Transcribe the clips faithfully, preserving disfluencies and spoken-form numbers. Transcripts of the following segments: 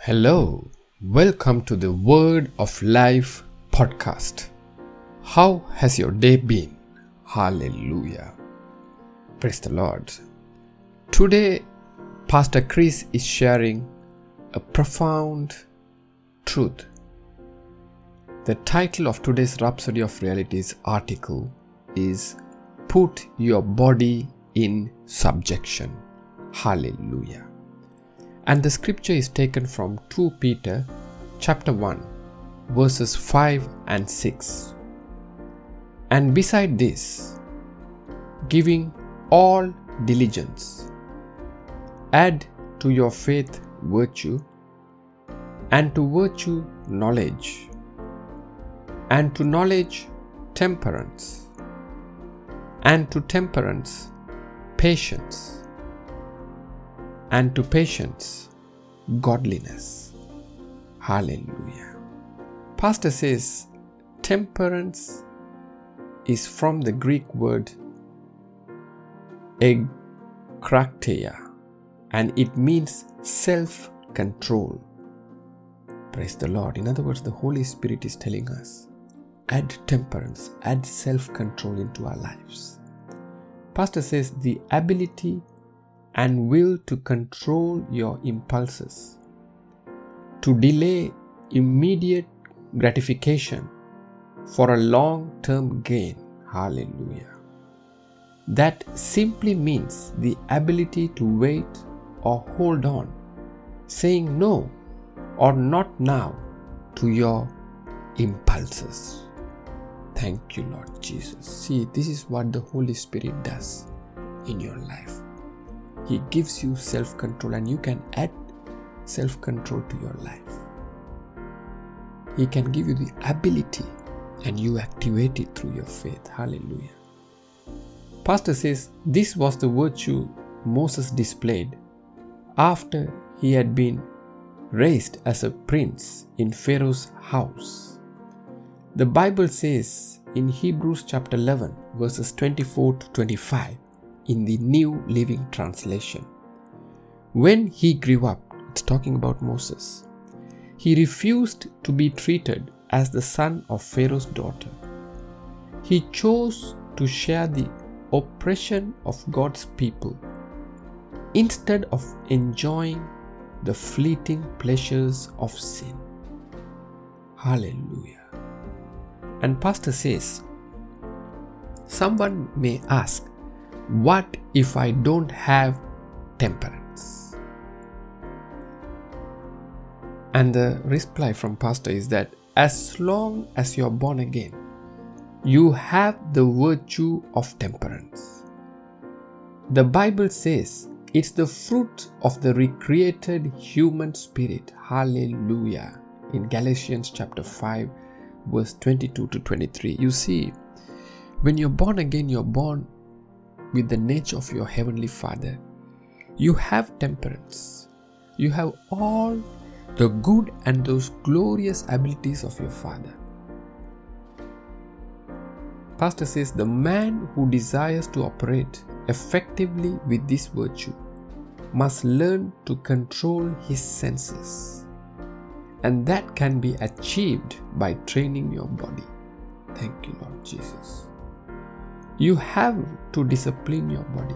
Hello, welcome to the Word of Life podcast. How has your day been? Hallelujah. Praise the Lord. Today, Pastor Chris is sharing a profound truth. The title of today's Rhapsody of Realities article is Put Your Body in Subjection. Hallelujah. And the scripture is taken from Second Peter chapter one, verses five and six. And beside this, giving all diligence, add to your faith virtue, and to virtue knowledge, and to knowledge temperance, and to temperance patience, and to patience godliness. Hallelujah. Pastor says temperance is from the Greek word ekkrateia, and it means self-control. Praise the Lord. In other words, the Holy Spirit is telling us, add temperance, add self-control into our lives. Pastor says the ability and will to control your impulses, to delay immediate gratification for a long-term gain. Hallelujah. That simply means the ability to wait or hold on, saying no or not now to your impulses. Thank you, Lord Jesus. See, this is what the Holy Spirit does in your life. He gives you self-control, and you can add self-control to your life. He can give you the ability, and you activate it through your faith. Hallelujah. Pastor says this was the virtue Moses displayed after he had been raised as a prince in Pharaoh's house. The Bible says in Hebrews chapter eleven, verses twenty-four to twenty-five, in the New Living Translation, when he grew up, it's talking about Moses, he refused to be treated as the son of Pharaoh's daughter. He chose to share the oppression of God's people instead of enjoying the fleeting pleasures of sin. Hallelujah. And Pastor says, someone may ask, what if I don't have temperance? And the reply from Pastor is that as long as you are born again, you have the virtue of temperance. The Bible says it's the fruit of the recreated human spirit. Hallelujah. In Galatians chapter five, verse twenty-two to twenty-three. You see, when you're born again, you're born with the nature of your Heavenly Father. You have temperance. You have all the good and those glorious abilities of your Father. Pastor says the man who desires to operate effectively with this virtue must learn to control his senses. And that can be achieved by training your body. Thank you, Lord Jesus. You have to discipline your body.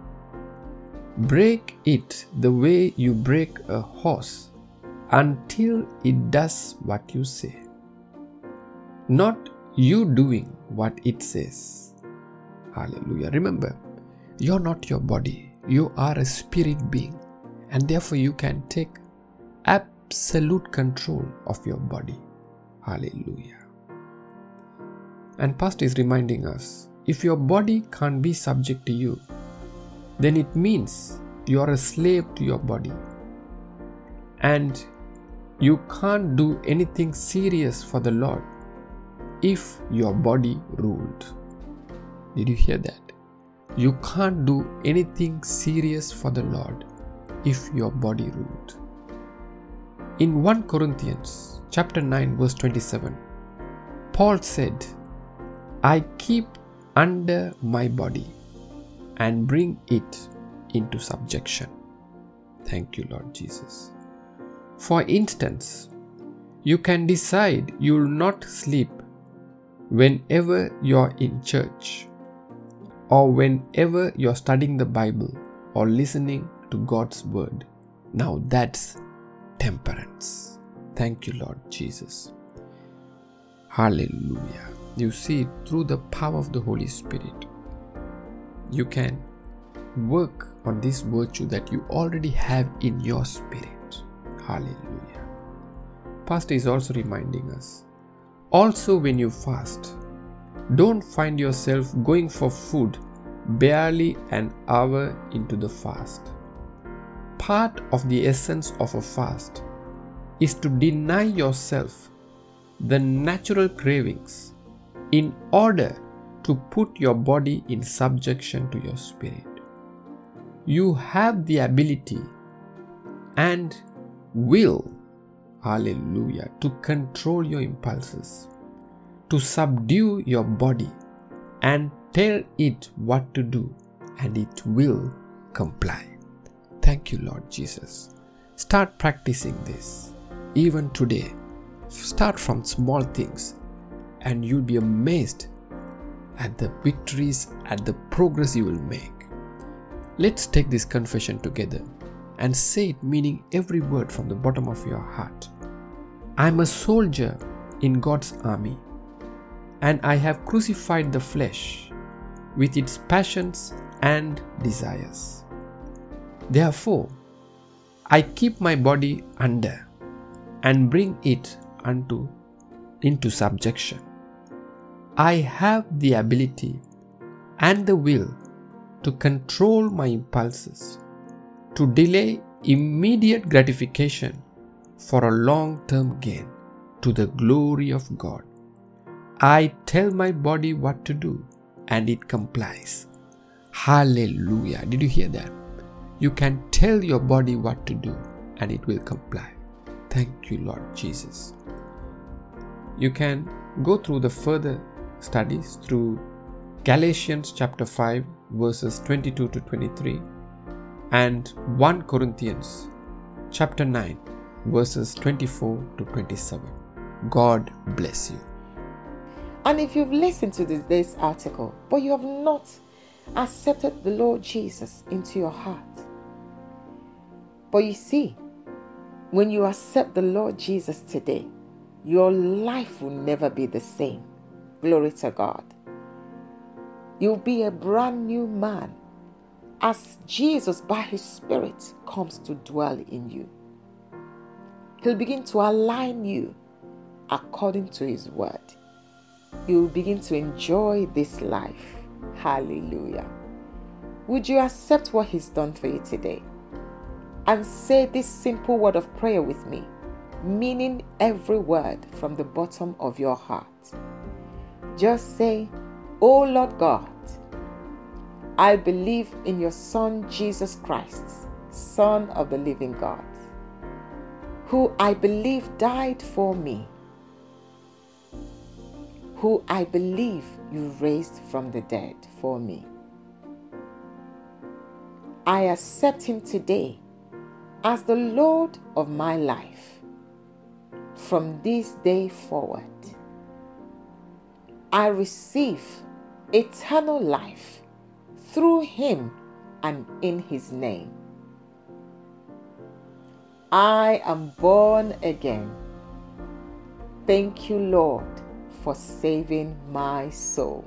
Break it the way you break a horse until it does what you say. Not you doing what it says. Hallelujah. Remember, you're not your body. You are a spirit being, and therefore you can take absolute control of your body. Hallelujah. And Pastor is reminding us, if your body can't be subject to you, then it means you are a slave to your body. And you can't do anything serious for the Lord if your body ruled. Did you hear that? You can't do anything serious for the Lord if your body ruled. In First Corinthians chapter nine, verse twenty-seven, Paul said, I keep under my body and bring it into subjection. Thank you, Lord Jesus. For instance, you can decide you will not sleep whenever you're in church, or whenever you're studying the Bible or listening to God's word. Now that's temperance. Thank you, Lord Jesus. Hallelujah. You see, through the power of the Holy Spirit, you can work on this virtue that you already have in your spirit. Hallelujah. Pastor is also reminding us, also when you fast, don't find yourself going for food barely an hour into the fast. Part of the essence of a fast is to deny yourself the natural cravings in order to put your body in subjection to your spirit. You have the ability and will, hallelujah, to control your impulses, to subdue your body and tell it what to do, and it will comply. Thank you, Lord Jesus. Start practicing this even today. Start from small things, and you'll be amazed at the victories, at the progress you will make. Let's take this confession together and say it, meaning every word from the bottom of your heart. I'm a soldier in God's army, and I have crucified the flesh with its passions and desires. Therefore, I keep my body under and bring it unto into subjection. I have the ability and the will to control my impulses, to delay immediate gratification for a long-term gain to the glory of God. I tell my body what to do, and it complies. Hallelujah. Did you hear that? You can tell your body what to do, and it will comply. Thank you, Lord Jesus. You can go through the further studies through Galatians chapter five, verses twenty-two to twenty-three, and First Corinthians chapter nine, verses twenty-four to twenty-seven. God bless you. And if you've listened to this, this article, but you have not accepted the Lord Jesus into your heart, but you see, when you accept the Lord Jesus today, your life will never be the same. Glory to God. You'll be a brand new man as Jesus, by His Spirit, comes to dwell in you. He'll begin to align you according to His word. You'll begin to enjoy this life. Hallelujah. Would you accept what He's done for you today? And say this simple word of prayer with me, meaning every word from the bottom of your heart. Just say, "Oh Lord God, I believe in your Son Jesus Christ, Son of the living God, who I believe died for me, who I believe you raised from the dead for me. I accept Him today as the Lord of my life. From this day forward, I receive eternal life through Him and in His name. I am born again. Thank you, Lord, for saving my soul.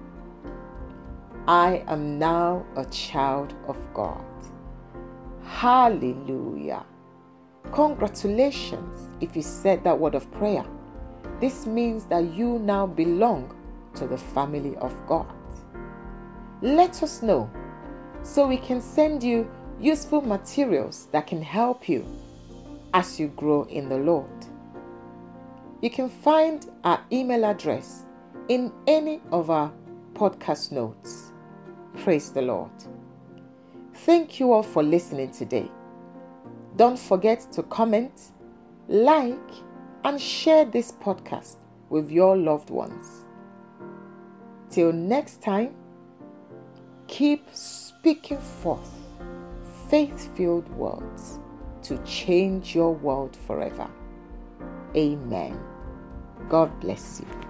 I am now a child of God." Hallelujah. Congratulations if you said that word of prayer. This means that you now belong to the family of God. Let us know so we can send you useful materials that can help you as you grow in the Lord. You can find our email address in any of our podcast notes. Praise the Lord. Thank you all for listening today. Don't forget to comment, like, and share this podcast with your loved ones. Till next time, keep speaking forth faith-filled words to change your world forever. Amen. God bless you.